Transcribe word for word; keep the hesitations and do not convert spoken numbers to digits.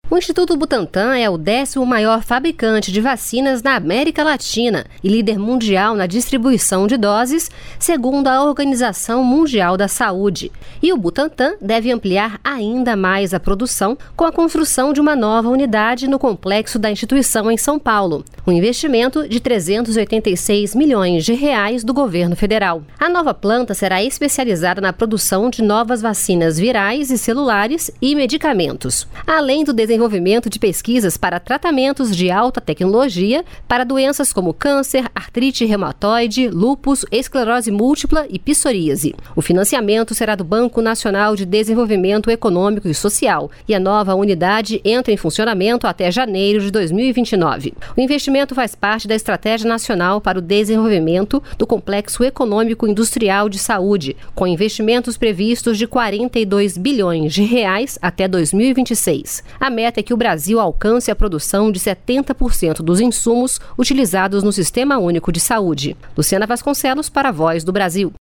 O Instituto Butantan é o décimo maior fabricante de vacinas na América Latina e líder mundial na distribuição de doses, segundo a Organização Mundial da Saúde. E o Butantan deve ampliar ainda mais a produção com a construção de uma nova unidade no complexo da instituição em São Paulo, um investimento de trezentos e oitenta e seis milhões de reais do governo federal. A nova planta será especializada na produção de novas vacinas virais e celulares e medicamentos, além do desenvolvimento desenvolvimento de pesquisas para tratamentos de alta tecnologia para doenças como câncer, artrite reumatoide, lúpus, esclerose múltipla e psoríase. O financiamento será do Banco Nacional de Desenvolvimento Econômico e Social e a nova unidade entra em funcionamento até janeiro de dois mil e vinte e nove. O investimento faz parte da Estratégia Nacional para o Desenvolvimento do Complexo Econômico Industrial de Saúde, com investimentos previstos de quarenta e dois bilhões de reais até dois mil e vinte e seis. A meta é que o Brasil alcance a produção de setenta por cento dos insumos utilizados no Sistema Único de Saúde. Luciana Vasconcelos para a Voz do Brasil.